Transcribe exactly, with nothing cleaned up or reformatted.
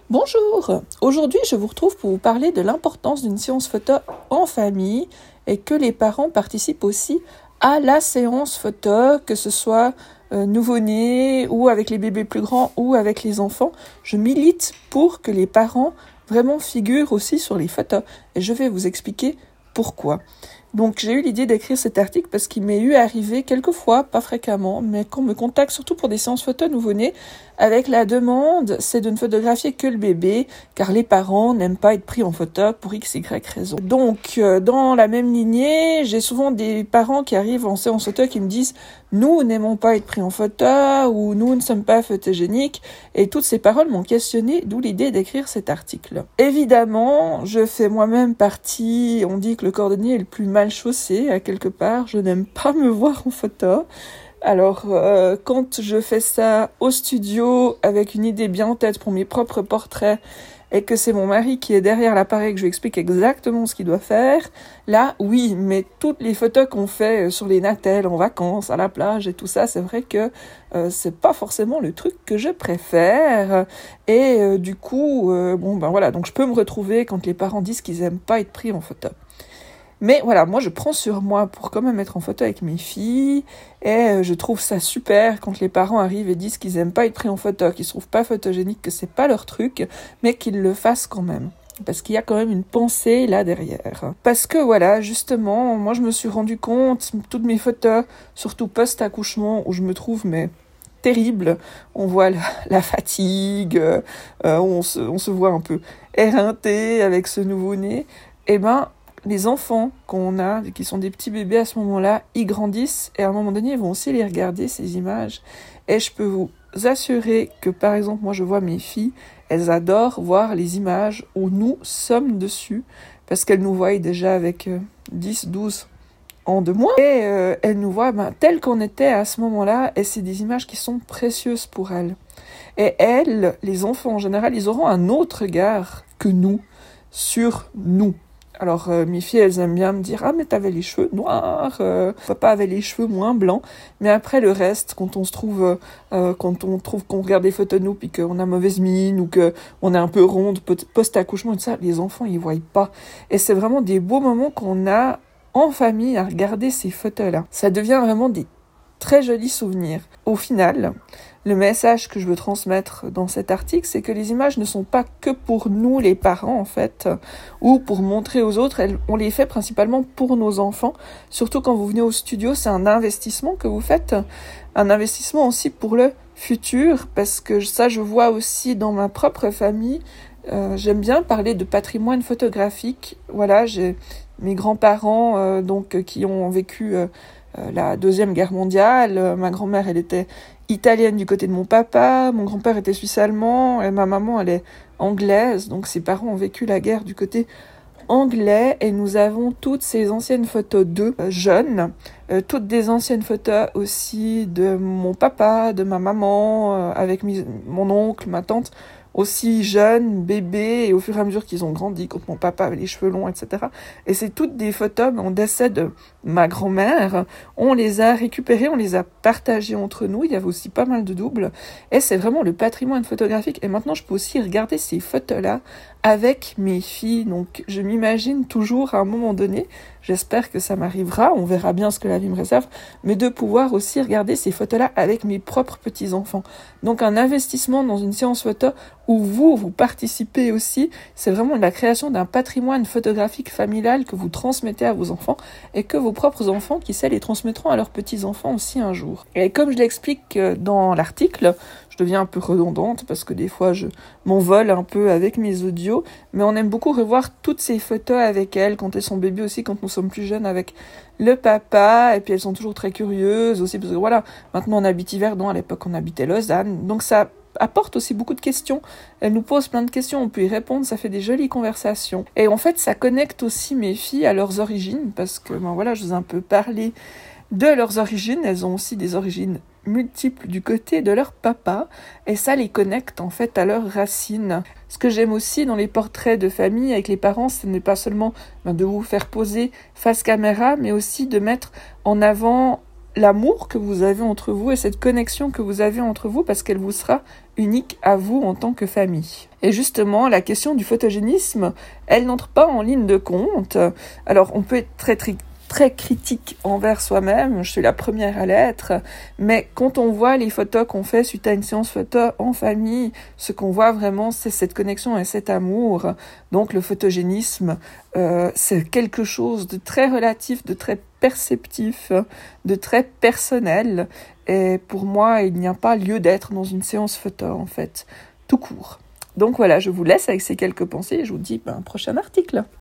Bonjour, aujourd'hui je vous retrouve pour vous parler de l'importance d'une séance photo en famille et que les parents participent aussi à la séance photo, que ce soit euh, nouveau-né ou avec les bébés plus grands ou avec les enfants. Je milite pour que les parents vraiment figurent aussi sur les photos et je vais vous expliquer pourquoi. Donc j'ai eu l'idée d'écrire cet article parce qu'il m'est eu arrivé quelques fois, pas fréquemment, mais qu'on me contacte surtout pour des séances photos nouveau-nés avec la demande, c'est de ne photographier que le bébé car les parents n'aiment pas être pris en photo pour x, y raison. Donc euh, dans la même lignée, j'ai souvent des parents qui arrivent en séance photo qui me disent « nous n'aimons pas être pris en photo » ou « nous ne sommes pas photogéniques » et toutes ces paroles m'ont questionné, d'où l'idée d'écrire cet article. Évidemment, je fais moi-même partie, on dit que le cordonnier est le plus mal chaussé à quelque part, je n'aime pas me voir en photo. Alors, euh, quand je fais ça au studio avec une idée bien en tête pour mes propres portraits et que c'est mon mari qui est derrière l'appareil que je lui explique exactement ce qu'il doit faire, là, oui, mais toutes les photos qu'on fait sur les natels, en vacances, à la plage et tout ça, c'est vrai que euh, c'est pas forcément le truc que je préfère. Et euh, du coup, euh, bon, ben voilà, donc je peux me retrouver quand les parents disent qu'ils aiment pas être pris en photo. Mais voilà, moi je prends sur moi pour quand même être en photo avec mes filles et je trouve ça super quand les parents arrivent et disent qu'ils aiment pas être pris en photo, qu'ils se trouvent pas photogéniques, que c'est pas leur truc, mais qu'ils le fassent quand même. Parce qu'il y a quand même une pensée là derrière. Parce que voilà, justement, moi je me suis rendu compte, toutes mes photos, surtout post-accouchement, où je me trouve mais terrible, on voit la, la fatigue, euh, on, se, on se voit un peu éreinté avec ce nouveau-né, et ben les enfants qu'on a, qui sont des petits bébés à ce moment-là, ils grandissent et à un moment donné, ils vont aussi les regarder, ces images. Et je peux vous assurer que, par exemple, moi, je vois mes filles, elles adorent voir les images où nous sommes dessus parce qu'elles nous voient déjà avec euh, dix, douze ans de moins. Et euh, elles nous voient ben, telles qu'on était à ce moment-là et c'est des images qui sont précieuses pour elles. Et elles, les enfants en général, ils auront un autre regard que nous sur nous. Alors, euh, mes filles, elles aiment bien me dire « Ah, mais t'avais les cheveux noirs, euh, papa avait les cheveux moins blancs. » Mais après, le reste, quand on se trouve, euh, quand on trouve qu'on regarde des photos de nous, puis qu'on a mauvaise mine, ou qu'on est un peu ronde, post-accouchement, et tout ça, les enfants, ils voient pas. Et c'est vraiment des beaux moments qu'on a en famille à regarder ces photos-là. Ça devient vraiment des très jolis souvenirs. Au final, le message que je veux transmettre dans cet article, c'est que les images ne sont pas que pour nous, les parents, en fait, ou pour montrer aux autres. Elles, on les fait principalement pour nos enfants. Surtout quand vous venez au studio, c'est un investissement que vous faites. Un investissement aussi pour le futur, parce que ça, je vois aussi dans ma propre famille. Euh, j'aime bien parler de patrimoine photographique. Voilà, j'ai mes grands-parents, euh, donc, qui ont vécu euh, la Deuxième Guerre mondiale. Ma grand-mère, elle était italienne du côté de mon papa, mon grand-père était suisse-allemand, et ma maman, elle est anglaise, donc ses parents ont vécu la guerre du côté anglais, et nous avons toutes ces anciennes photos d'eux, euh, jeunes, euh, toutes des anciennes photos aussi de mon papa, de ma maman, euh, avec mi- mon oncle, ma tante, aussi jeunes, bébés, et au fur et à mesure qu'ils ont grandi, quand mon papa avait les cheveux longs, et cetera. Et c'est toutes des photos, mais au décès de ma grand-mère, on les a récupérées, on les a partagées entre nous, il y avait aussi pas mal de doubles, et c'est vraiment le patrimoine photographique. Et maintenant, je peux aussi regarder ces photos-là avec mes filles, donc je m'imagine toujours à un moment donné, j'espère que ça m'arrivera, on verra bien ce que la vie me réserve, mais de pouvoir aussi regarder ces photos-là avec mes propres petits-enfants. Donc un investissement dans une séance photo où vous, vous participez aussi, c'est vraiment la création d'un patrimoine photographique familial que vous transmettez à vos enfants et que vos propres enfants, qui sait, les transmettront à leurs petits-enfants aussi un jour. Et comme je l'explique dans l'article, je deviens un peu redondante parce que des fois je m'envole un peu avec mes audios, mais on aime beaucoup revoir toutes ces photos avec elles quand elles sont bébés aussi, quand nous sommes plus jeunes avec le papa, et puis elles sont toujours très curieuses aussi parce que voilà, maintenant on habite Yverdon, à l'époque on habitait Lausanne, donc ça apporte aussi beaucoup de questions, elle nous pose plein de questions, on peut y répondre, ça fait des jolies conversations, et en fait ça connecte aussi mes filles à leurs origines, parce que ben voilà, je vous ai un peu parlé de leurs origines, elles ont aussi des origines multiples du côté de leur papa, et ça les connecte en fait à leurs racines. Ce que j'aime aussi dans les portraits de famille avec les parents, ce n'est pas seulement ben, de vous faire poser face caméra, mais aussi de mettre en avant l'amour que vous avez entre vous et cette connexion que vous avez entre vous, parce qu'elle vous sera unique à vous en tant que famille. Et justement, la question du photogénisme, elle n'entre pas en ligne de compte. Alors, on peut être très, très, très critique envers soi-même, je suis la première à l'être, mais quand on voit les photos qu'on fait suite à une séance photo en famille, ce qu'on voit vraiment, c'est cette connexion et cet amour. Donc, le photogénisme, euh, c'est quelque chose de très relatif, de très perceptif, de très personnel. Et pour moi, il n'y a pas lieu d'être dans une séance photo, en fait, tout court. Donc voilà, je vous laisse avec ces quelques pensées et je vous dis ben, un prochain article.